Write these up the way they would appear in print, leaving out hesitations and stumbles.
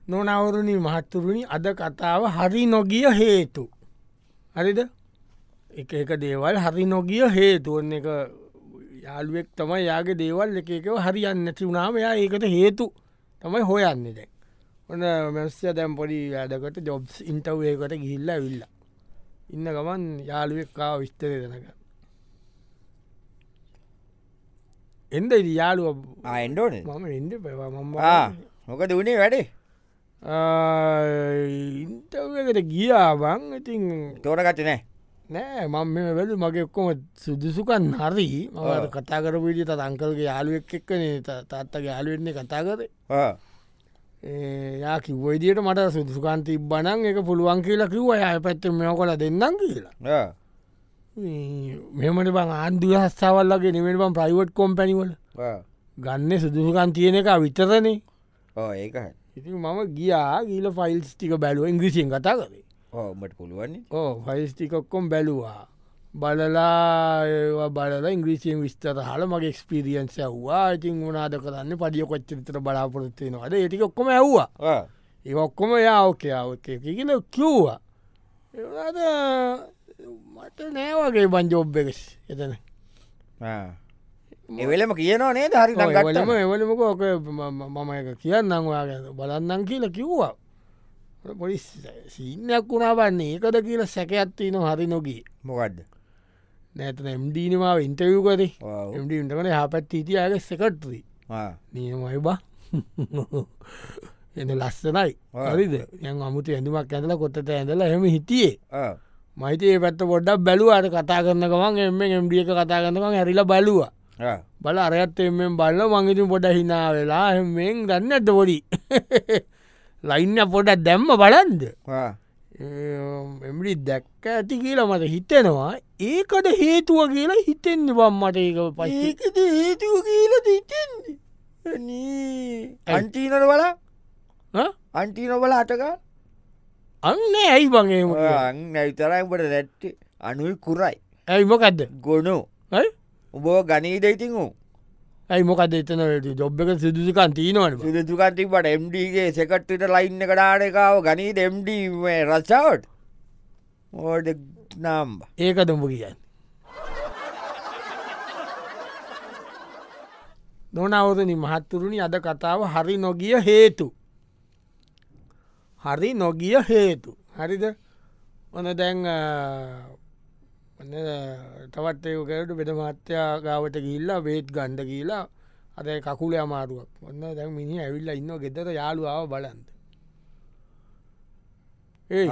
නොනවරුණි මහත්තුරුණි අද කතාව හරි නොගිය හේතු. හරිද එක දේවල් හරි නොගිය හේතුවන්න එක යාළුවෙක් තමයි යාගේ දේවල් එකව හරියන්න නැති වුණාම යා ඒකට හේතු තමයි හොයන්න දැන් ඔන්න මැස්්‍ය දැම් පොඩි වැඩකට ජොබ්ස් ඉන්ටව්යකට ගිහිල්ල විල්ල ඉන්න ගමන් යාළුවෙක්කාව විස්තරය දෙනක එන්ද යාළුව ආෙන්ඩෝන මම එඩ පවා මම මොකද වනේ වැඩේ ඉන්ටවකට ගියාබං ඉතින් තෝරගත නෑ නෑ මම මේ වැල මගේ ඔක්කොම සුදුසුකන් හරි මට කතා කර පිඩියට තංකල්ගේ යාළුවෙක් එක්කන තාත්තගේ යාළුවෙන්නේ කතා කරේ යා කිව්වයිදියට මට සුදුසුකාන්ති බනන් එක පුළුවන් කියලා කිව්ව අය පැත්ත මෙ කොල දෙන්නම් කියලා මෙමට බං ආන්දුව හස්සාවල්ලගේ නෙමට බම් ප්‍රයිවට් කොම්පැනිවල ගන්න සුදුසුකන් තියෙන එක විතරනේ ඒක ඉති මම ගියා ගීල ෆයිල්ස් ටික බැලුව ඉංග්‍රීසියෙන් කතා කරේ මට පුළුවන් ෆයිස්ටිකොක්කොම් බැලවා බලලා බලලා ඉංග්‍රීසියෙන් විස්තර හල මගේ එක්ස්පිරියන්ස ඇව්වා ඉතින් වනාද කරන්න පඩිය කොච්චරිතර බලාපොරත්තියෙනවාද ඒටික ඔක්කොම ඇව්වා ඒ ඔක්කොම යාෝකයාව කියල කිව්වා ඒද මට නෑවගේ බංජෝබ් එකස් එතන එවෙලම කියනවා නේ හරි ගටම එවලමක ඕක මම එක කියන්නම් වාග බලන්නම් කියලා කිව්වා පොලි සිීනයක් වුණා වන්නේ ඒකද කියල සැකඇත්තින හරි නොගී මොකක්ද නැතන එම්ඩීනමාව ඉන්ටවියකද එම්ඩීන්ටකන හපත් හිටියගේ සෙකට්‍රී නියමයි බා එ ලස්සනයි හරිද යන් අමුතු ඇඳුමක් ඇඳල කොත්තට ඇඳලා හෙම හිටියේ මයිතේ පැත්ත පොඩ්ඩක් බැලුවාට කතා කරන්න ගමන් එම එම්ඩිය එක කතා කරන්නක හැරිලා බලවා බල අරයත් එමෙන් බල්ල මංගිතු පොඩ හිනා වෙලා එමෙන් ගන්න ඇත පොඩි ලයින්න පොඩක් දැම්ම බලන්ද එමඩි දැක්ක ඇති කියලා මට හිතෙනවා ඒකට හේතුව කියලා හිතෙන්න්න බම්මට ඒක පයිකද හේතුව කියලද හිතෙන්නේ අන්ටීනට බලා අන්ටීන බල අටක අන්න ඇයි බගේම නැවිතරයිට නැට්ටේ අනුයි කුරයි ඇයි මොකක්ද ගොනු උබෝ ගනීද ඉතින් වූ ඇයි මොකද එතන ජොබ් එක සිදුසිකන් තිීනවන සිදුකන්තිකට එම්ඩගේ සෙකට්ට ලයින්න කඩානකාව ගනීද එම්ඩ රස්සාවට ඕඩ නාම්බ ඒක දුඹ කියන්න නොනවදනි මහත්තුරුණි අද කතාව හරි නොගිය හේතු හරි නොගිය හේතු හරිද ඕන දැන් තවත් ඒකට බෙද මහත්‍යයා ගාවට ගිල්ලා වේත් ගණ්ඩ කියලා අද කකුල අමාරුවක් ඔන්න දැන් මිනි ඇවිල්ල ඉන්න ගෙතර යාළුවාව බලන්ද ඒ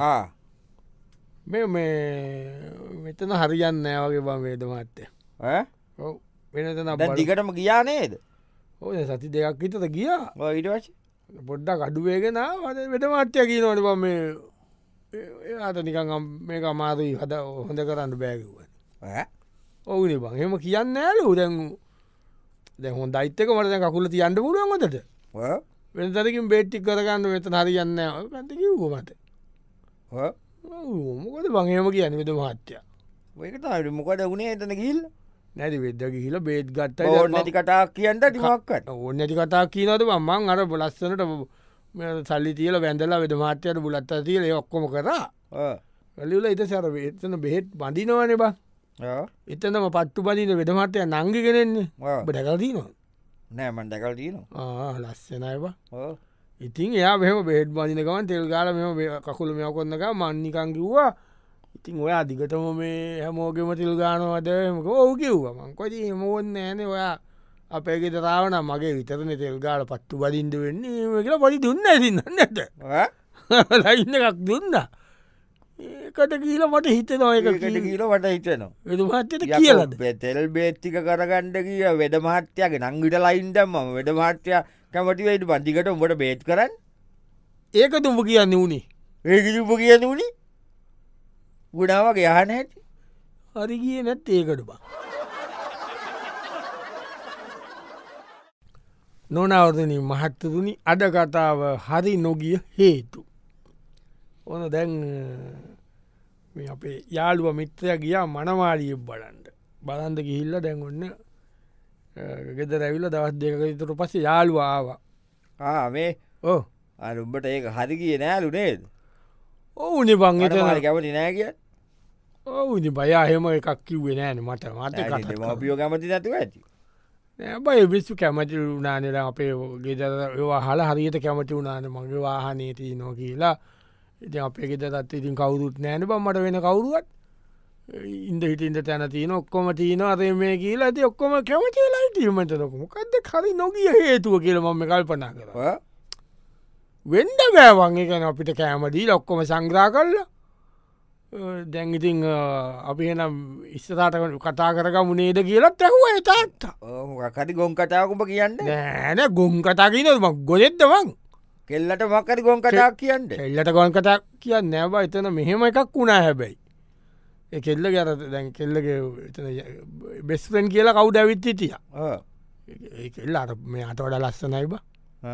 මෙතන හරියන්න නෑවගේ බම් වේද මත්තය වෙනතන දිගටම ගියා නේද ඕය සති දෙයක් හිතත ගියා ඉටවශ පොඩ්ඩක් අඩුවේගෙන වෙද මත්‍යය කියීනවට බම ඒට නිකන් මේක අමාරුයි හද හොඳ කරන්න බෑකිව ඔවුනි බං හෙම කියන්න ඇලු දැන් දැ හො දෛත්‍යක මට කකුල තියන්ට පුළුවන් ොතට වෙනතරකින් බේට්ටික් කරගන්න වෙත හරියන්න ඇති කිව්ගමට මොකද බංහෙම කියන්න වෙද මහත්‍යය ඒකට මොකට වුණේ එතන ගිල් නැති වෙද්ද ගිහිල බේත් ගත්ත නැති කතා කියන්නට ටිමක්කට ඕන්න නැති කතා කියීනද මං අර බොලස්සනට සල්ලි තියල වැඳලා වෙද මාත්‍යයට බුලත්ත තියල ඔක්කොම කරා වැලිවල එත සැර එතන බෙහෙත් බඳිනවන බා එතනම පත්තු බදින වෙදමටය නංගි කෙනෙන්නේ දැකල්දී නවා නෑමන් දැකල් දීනවා ලස්සනයිබ ඉතින් එයා මෙම බෙහෙත් බදිනකවන් තෙල් ගාල මෙම කකුල මෙය කොන්නක මන්නිකං කිව්වා ඉතින් ඔයා දිගටම මේ හැමෝගෙම තිල් ගානවද ඕ කිව්වා මංකොති එමෝන්න ෑන ඔයා අපේගෙ තරාවන මගේ විතරන තෙල් ගාල පත්තු බලින්ද වෙන්නේ කියලා පොඩි දුන්න ඇතින්න නැත ලයින්න එකක් දුන්න ඒකට කියීල මට හිතනවා එක කියීල වට හිතනවා වෙදමහත්තයට කියලද තෙල් බේත්තික කරගණ්ඩ කිය වෙද මහත්‍යයාගේ නංගිට ලයින්ටම වෙද මහත්‍යය කැමටිවයිට පන්තිකට උඹට බේත් කරන්න ඒක තුඹ කියන්න වුණේ ඒක උප කියන්න වුණේ ගුණාවගේ යහන ඇති හරි කිය නැත් ඒකට බා නොනවදනී මහත්තතුනි අද කතාව හරි නොගිය හේතු ඕන දැන් අපේ යාළුව මිත්‍රය ගියා මනවාලිය බලන්ට බලන්ද ගිහිල්ල දැන් ඔන්න ගෙද රැවිල දවස් දෙක තුර පස්සේ යාළුව ආවා මේ ඕ අරුම්ඹට ඒක හරි කිය නෑලු නේද ඔවුනි බංගත කැමති නෑ කිය ඔවුනි බයහෙම එකක් කිව්වේ නෑන මට මත මපියෝ කැමති නැතුව ඇති බයි විස්සු කැමති වුනානර අපේ ගෙදර හල හරියට කැමති වුනාන මගේ වාහනේති නෝ කියලා ඉති අපේ ගෙත තත් ඉතින් කවුරුත් නෑන බම්මට වෙන කවුරුවත් ඉන්ද හිටින්ට තැන තියන ඔක්කොම තියන අරේ මේ කියලා ඇති ඔක්කොම කැමතිලා ටීමට නොකමකක්ද හරි නොගිය හේතුව කියල මම කල්පනා කර වෙන්ඩ බෑවන් එකන අපිට කෑමදී ඔක්කොම සංග්‍රා කරලා දැන්ඉතින් අපි එනම් ඉස්සතාට කතා කරගමු නේද කියලත් ඇහුව තාත්තා කති ගොන් කතාකුම කියන්න නෑන ගොම් කතා කියනම ගොනෙත්දවන් කෙල්ලට මක්කරි ගොන් කතා කියන්න එල්ලට ගොන් කතා කියන්න නෑබ එතන මෙහෙම එකක් වුණා හැබැයි කෙල්ල ගැර දැන් කෙල්ලගේ බෙස්පෙන් කියලා කවුද ඇවිත් හිටිය කෙල්ල අර මේ අට වඩ ලස්සනයි බ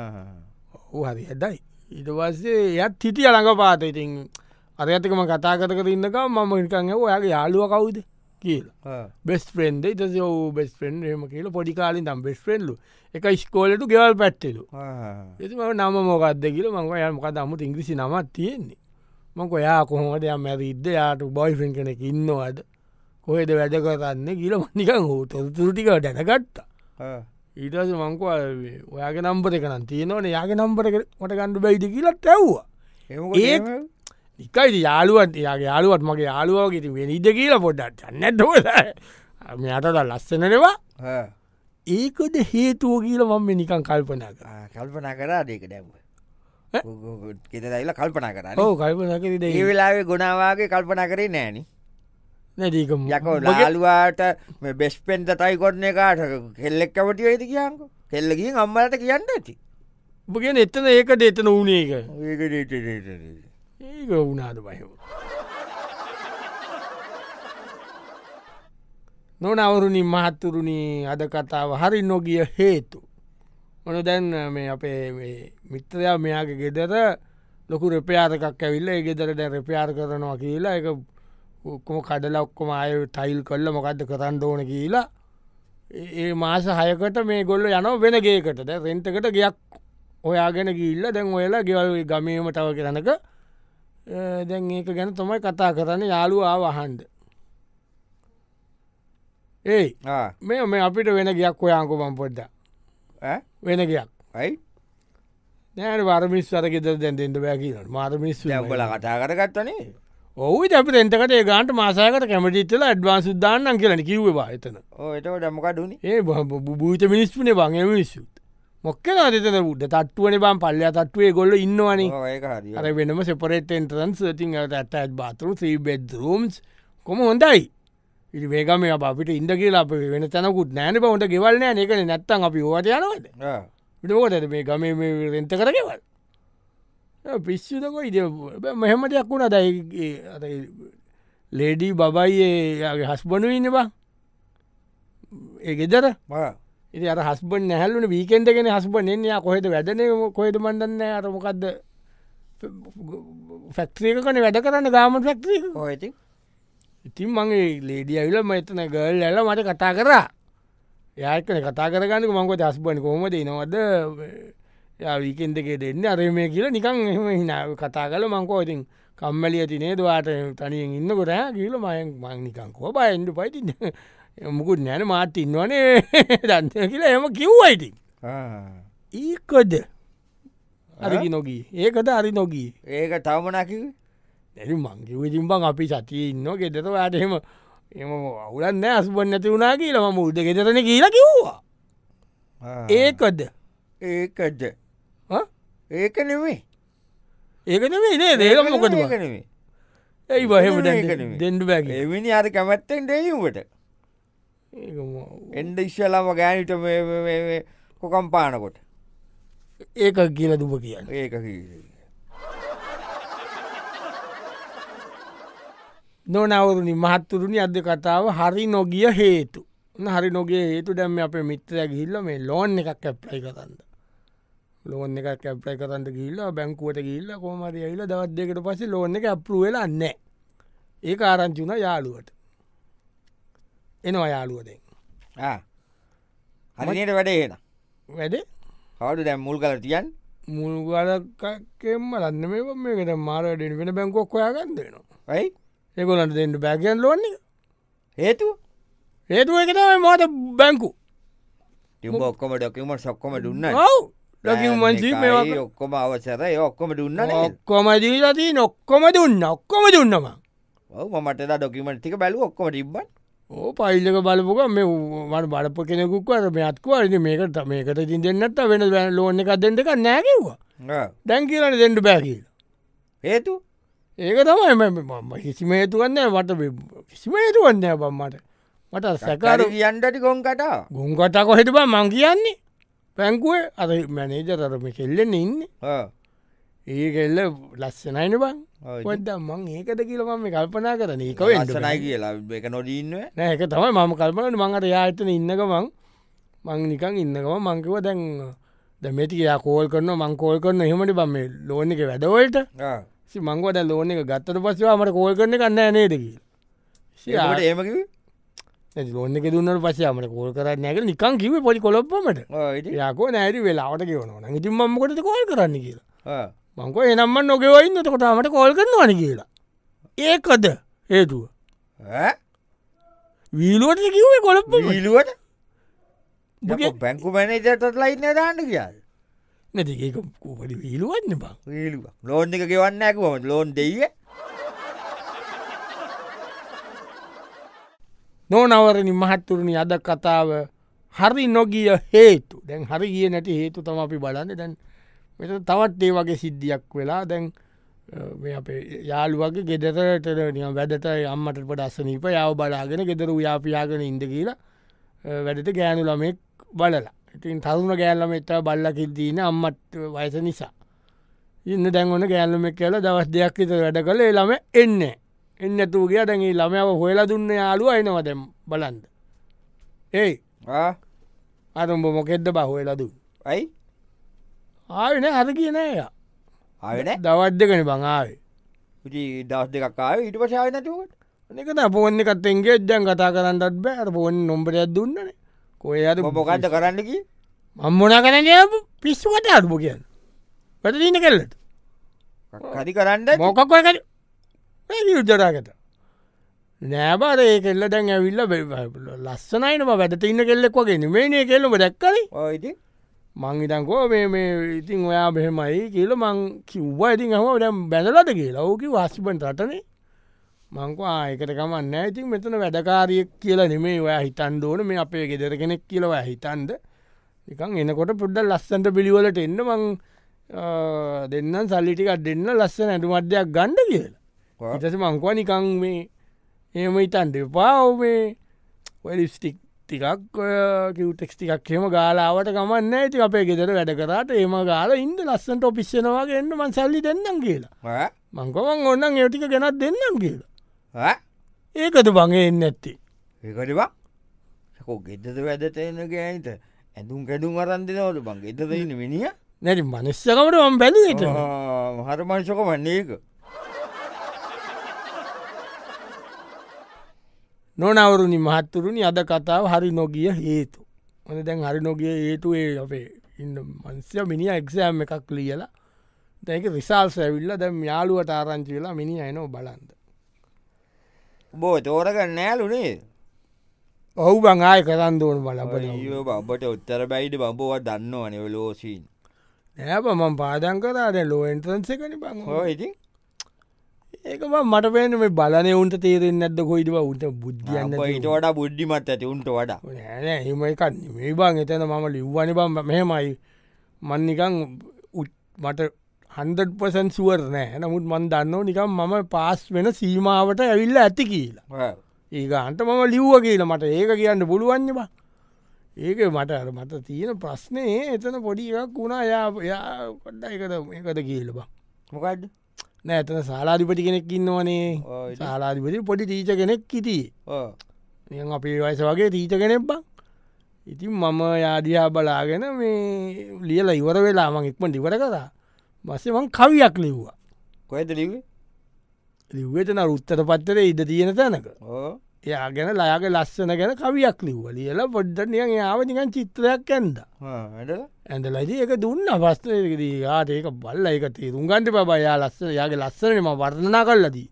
ඕ හරි හැදයි ඊට පස්සේ යත් හිටිය ළඟ පාත ඉතින් අර ඇතකම කතා කර ඉන්නක මම නිකන් ඔයාගේ යාලුව කවුද කියලා බෙස් ප්‍රෙන්ඩ ඉත ඔ බෙස් ප්‍රෙන්් ම කියල පොඩිකාලින් තම් බෙස් ප්‍රෙන්ලු එක ස්කෝලට ගෙවල් පැත්තෙලු එති ම නම මොකක්ද කියල මංව ය මොකද අමුට ඉංග්‍රිසි නමත් තියෙන්නේ මංක යා කොහොමට යම් මැරිද්ද යාට බොයිෆෙන් කෙනෙක් ඉන්නවාද කොහෙද වැඩ කරන්න කියල මනිකං හෝ තොරතුරටික දැනගත්තා ඊටස මංකව ඔයාගේ නම්බර එකන තියනවන යාගේ නම්බර මට ගණඩ බයිද කියලත් ඇව්වා ඒ එකයි යාළුවත් යාගේ යාළුවත් මගේ යාළුවගේ වෙනිද කියලා පොඩ්ඩත් නැටෝල මෙයටද ලස්සනනවා ඒකද හේතුව කියල මම නිකන් කල්පනා කල්පනා කරා දෙක දැව කෙතයිලා කල්පනා කර ඕ කල්පනා කර ඒ වෙලාවේ ගොනාවාගේ කල්පනා කරේ නෑන නැදීකම යකෝ ලාලුවාට බෙස් පෙන්ත තයි කොටන එකාට කෙල්ලෙක් කවටිය ඇති කියන්න කෙල්ලකින් අම්මලට කියන්න ඇති උපගෙන එතන ඒකට එතන වුණේ එක ඒක වුණාද බයව නොනවරුණි මහත්තුරුණි අද කතාව හරි නොගිය හේතු මොන දැන් මේ අපේ මිත්‍රයා මෙයාගේ ගෙදර ලොකු රෙපයාරකක් ඇවිල්ල ඒ ගෙදර දැ රෙපයාර කරනවා කියලා එක ඔක්කොම කඩල ඔක්කොම අය ටයිල් කල්ල මොකක්ද කරන්න ඕන කියලා ඒ මාස හයකට මේ ගොල්ල යන වෙනගේකටද රෙන්තකට ගයක් ඔයාගෙන ගිල්ල දැන් ඔයලා ගෙවල් ගමීම තව කරනක දැන් ඒක ගැන තමයි කතා කරන්න යාලු ආවහන්ඩ ඒ මේ අපිට වෙන ගයක් ඔයාංකු මම් පොඩ්ඩ වෙන ගයක් යි නෑන වරමිස් වරගෙද දැන්දෙන්ට බැකින මාරමිස් බල කතා කරගත්තනේ ඔහු අපි එතකට ගන්ට මාසයකට කැමටිත්තල ඇඩ්වාන් සුද්දාන්නන් කියලන කිව්වා එතන ඒට ඩමකඩුණ ඒ බූත මිනිස්පුනේ බං මිනිස්සුත් මොක්කන අතන උඩ තත්තුවන බම් පල්ල තත්වේ ගොල්ල ඉන්නවන අර වෙනම සෙපරේට එන්ටරන්ස් ති ඇට බාතරු බෙදරම්ස් කොම හොඳයි ඉරි වේගම අපිට ඉන්ද කියලා අප වෙන තැනකුත් නෑන බවන්ට ගෙවල්න එකන නැත්තන් අපි ඕට යනවද විටෝකට මේ ගම රෙන්ත කර ගෙවල් පිස්සුදක ඉද මෙහෙම දෙයක් වුණ දයි ලේඩී බබයිගේ හස්බනු ඉන්න බා ඒ ගෙදර ඉති අර හස්බන් නැහල්ලුන වීකෙන්ටගෙන හස්බන් එන්නේ කොහෙද වැඩන කොහෙද මන්දන්න අරමොකක්ද ෆැක්ත්‍රියක කන වැඩ කරන්න ගාමන් ෆැක්ත්‍රික හොති ඉතින් මගේ ලේඩිය ඇවිල මතන ගල් ඇල මට කතා කරා යකන කතා කරගන්නක මංකොත හස්බන් කොමද නවද වීකෙන්දගේ දෙන්න අර මේ කියල නිකන් එහම හිනාව කතා කල මංකෝ ඉතින් කම්මලිය තිනේ දවාට තනියෙන් ඉන්න කොට කියල මයන් මංනිකං කෝ බයින්ඩ පයිති මුකුත් නැන මාත් ඉන්නවනේ දන්න කියලා එම කිව්වයිති ඒකද අරි නොගී ඒකද අරි නොගී ඒක තවමනකිව දැරි මංකිවතින් බං අපි සතිය ඉන්න ගෙදත යාට එම එම අවුලන්න අස්බන් නැති වුණනා කියලම මුල්ද ගෙතරන කියලා කිව්වා ඒකද ඒකද ඒක නෙවේ ඒක නෙවේ නේ දේක මොකට නෙවේ ඇයි බහෙම දෙඩ බැග එවිනි අර කැමැත්තෙන් දෙයීමට එන්ඩ ඉශ්‍යලාම ගෑනිට කොකම් පානකොට ඒක කියල දුප කියන්න ඒක නොනවරුණි මහත්තුරුණි අද කතාව හරි නොගිය හේතු හරි නොගේ හේතු දැම්ම අප මිත්‍රය ගිල්ල මේ ලෝන් එකක් කැප්ලයි කරන්න ලෝන එක කැප්ලයි කරන්න ගිල්ල බැංකුවට ගිල්ල කොමරි ඇල්ල දවත් දෙකට පස්සේ ලෝන එක අප්රුවෙලා නෑ ඒ ආරංචුන යාළුවට එනවා යාළුවදෙන් හරිනයට වැඩේන වැඩ කවුඩු දැම් මුල් කල තියන් මුල්ගලකෙම ලන්න මේ මේකට මාරට වෙන බැංකොක් ඔයාගන්න දෙනවා ඇයි ඒකොලන්ට දෙන්නට බැගයන් ලොන්න හේතු ඒතුව එකතම මට බැංකු තිබ ඔක්කොම ඩොකම සොක්කොම දුන්න ඔව් ඩොකියුමන්ට් මේ ඔක්කොම අවසර ඔක්කොම දුන්න ඔක්කොම දීලති ඔක්කොම දුන්න ඔක්කොම දුන්නම මට ඩොකිමට ටික බැලු ඔක්කොම තිබ්බන් ඕ පයිල්ලක බලපුක මේ මට බලප කෙනෙකුක්වර මෙයත්කුවරද මේකට මේකට ඉතින් දෙන්නත් වෙන ලෝන එකක් දෙන්නක නෑකිව්වා දැන් කියලන දෙන්නට බැකිල හේතු ඒක තමයි කිසිම හේතුවන්න වට කිසිම හේතුවන්න බම්මට මට සැකාර කියන්නට ගොන් කටා ගුන්කටා කොහෙට බ මං කියන්නේ පැංකුවේ අර මැනේජතරම කෙල්ලෙන්න ඉන්න ඒ කෙල්ල ලස්සනයින බං ොද මං ඒකද කියලම මේ කල්පනා කරන ඒක සනයි කියලා එක නොදීන්න නෑ එක තමයි මම කල්පනට මංට යාතන ඉන්නක මං නිකං ඉන්නකම මංකිව දැන් දැමටිකයා කෝල් කරන මංකෝල් කරන එහෙමට බම ලෝන එක වැඩවලට මංගවද ලෝන එක ගත්තට පස්සවා මට කෝල් කරන කන්න නේදකි ඒමකිව ලෝන එක දුන්නට පසයාමට කෝල් කර නැක නිකං කිව පොඩි කොලොප්පමට යකෝ නෑරි වෙලාවට කියවනවා ඉතින් මම්මකොට කෝල් කරන්න කියලා මංකෝ එනම්ම නොගෙවයින්න තකොටමට කෝල් කරනවාන කියලා ඒකද හේතුව වීලුවට කිවේ කොළප විලුවට බැංකු මැනේජටත් ලයින්න දාන්න කියල් නැති ඒක පඩි වීලුවන්න බං වීලුව ලෝන් එක ගෙවන්න ඇකුවම ලෝන් දෙය නොනවරණි මහත්තුරණි අද කතාව හරි නොගිය හේතු දැන් හරි ගිය නැති හේතු තම අපි බලන්න දැන් තවත් ඒ වගේ සිද්ධියක් වෙලා දැන් අපේ යාළුවගේ ගෙදරට වැඩට අම්මට පට අස්සනීප යව බලාගෙන ගෙදරු යාපියාගෙන ඉඳ කියලා වැඩට ගෑනු ළමෙක් බලලා ඉතින් තරුණ ගෑල්ලම එත බල්ලකිල්දීන අම්මත් වයස නිසා ඉන්න දැන්වන ගෑල්ලමෙක් කියල දවස් දෙයක් විත වැඩ කළ ළම එන්න එන්නතු ගිය දැඟී ළමයාව හොයලා දුන්න යාලුව අයිනවද බලන්ද ඒයි අතුම්ඹ මොකෙද්ද බහොයලදු ඇයි ආයන හර කියනය ආයන දවද්දකන බංආවේ දවස් දෙකක්කාව ඉට පශාව නැතුවට එකත පෝන්න එකත්තෙන්ගේ දැන් කතා කරන්නත් බෑර පෝන් නොම්බරයක් දුන්නන කොය අද මොකක්ද කරන්නකි මම්මොන කරන පිස්සුවට අඩුප කියන්න පැටදීන කෙල්ලට කදි කරන්න මොකක්කර යුද්ධරාගත නෑබාර ඒ කෙල්ල දැන් ඇවිල්ල ලස්සනයිනම වැඩට ඉන්න කෙල්ලෙක් වගේ නෙමේනේ කෙල්ලම දැක්කල ඕයිති මං ඉතන්කෝ මේ ඉතින් ඔයා බෙහෙමයි කියල මං කිව්වා ඉතින් හම දැම් බැඳලද කියලා ඕකි වාසිපට රටනේ මංකෝ ආයකට කමන්න ඉතින් මෙතන වැඩකාරියෙක් කියලා නෙමේ ඔයා හිතන් දෝන මේ අපේ ගෙදර කෙනෙක් කියලව හිතන්ද නිකන් එනකොට පුඩ්ඩ ලස්සන්ට පිළිවලට එන්න මං දෙන්න සල්ලිටිකක් දෙන්න ලස්සන ඇඩුමත්දයක් ගණ්ඩ කියලා ඉතස මංකවා නිකං මේ ඒම ඉතන් දෙපාව මේ ඔලිස්ටික් ටිකක් කිවටෙක්ස් ටිකක් හෙම ගාලාවට කමන්න ඇති අපේ ගෙදර වැඩ කරට ඒම ගාල ඉන්ද ලස්සන්ට ඔපිස්සෙනවාගේ එන්න මන් සල්ලි දෙන්නම් කියලා මංකවන් ඔන්නන් ඒටික ගෙනත් දෙන්නම් කියලා ඒකද බගේ එන්න ඇත්තේ ඒකටවා සකෝ ගෙදද වැඩතයන ගෑනත ඇඳුම් කැඩුම් අරන්දිනවද බං ගෙදදන්න මිනිිය නැති මනස්සකමට ම බැලට හරමංශක වන්නේ ඒක නොනවරුණි මහත්තුරුණි අද කතාව හරි නොගිය හේතු ඕන දැන් හරි නොගිය හේතුවේ අපේ ඉන්න මන්ස්‍ය මිනි එක්ෂෑම් එකක් ලියලා දැක රිසාල්ස ඇවිල්ල දැම් යාළුවට ආරංචි වෙලා මිනි අයනෝ බලන්ද බෝ තෝරක නෑලුනේ ඔහු බංආය කරන්න ඕන බල බට උත්තර බයිඩ බඹුවත් දන්න අනව ලෝසිීන් නෑප මම පාදන් කරාද ලෝ එන්ට්‍රන්සකන බං හෝයිති ඒක මට පේන මේ බලන උන්ට තේරෙන් නැද්ද කොයිටව උන්ට බුද්ධියන්න ඊට වඩා බුද්ධිමත් ඇති උන්ට වඩා නෑ හෙමයිකන්න මේ බං එතන මම ලිව්වනි බම් මෙහෙමයි මන්නිකං මට 100% සුවර් නෑ නමුත් මන් දන්න නිකම් මම පාස් වෙන සීමාවට ඇවිල්ල ඇති කියලා ඒක අන්ට මම ලිව්ව කියලා මට ඒක කියන්න පුළුවන්න බා ඒක මට අර මට තියෙන ප්‍රශ්නය එතන පොඩි එකක් වුණා යා කොඩ්ඩ එකද කියල බා මොකක්ද නෑ ඇතන සාලාධිපටි කෙනෙක් ඉන්නවනේ සාලාධිපති පොඩි තීච කෙනෙක් හිටිය අපේ වයස වගේ තීච කෙනෙක් බං ඉතින් මම යාදයා බලාගෙන මේ ලියල ඉවර වෙලාමං එක්ම ඉවර කරා බස්සමං කවියක් ලිව්වා කොයද ලිව ලිව්වතන රුත්තර පත්තර ඉඩ තියෙන තැනක එයා ගැන ලයාගේ ලස්සන ගැන කවියක් ලිව්ව ලියලා පොඩ්ඩ නියන් යාව නිකන් චිත්‍රයක් ඇන්ද ඇඳ ලජ එක දුන්න පස්තදී යාට ඒක බල්ල එක තේරුම්ගන්ට බා යා ලස්සන යාගේ ලස්සනම වර්ණනා කල්ලදී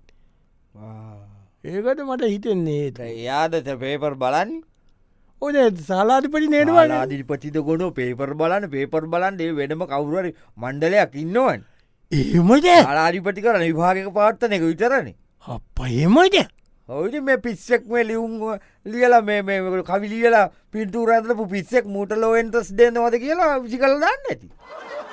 ඒකට මට හිතෙන්නේ එයාද පේපර් බලන්නේ ඔය සාලාධිපටි නේටවල ආදිපතිත ගොඩ පේපර් බලන්න පේපර් බලන්ඩේ වෙනම කවුරරි මණ්ඩලයක් ඉන්නවන් ඒමට ආලාධිපටි කරන විභාගක පාත්තන එක විතරනේ අප ඒමට ඔයිට මේ පිස්සෙක් මේ ලියුම් ලියලා මේ කවිලියලා පින්තුර ඇතලපු පිස්සෙක් මුට ලෝෙන්ටස් දෙන්නවද කියලා විසි කල දන්න ඇති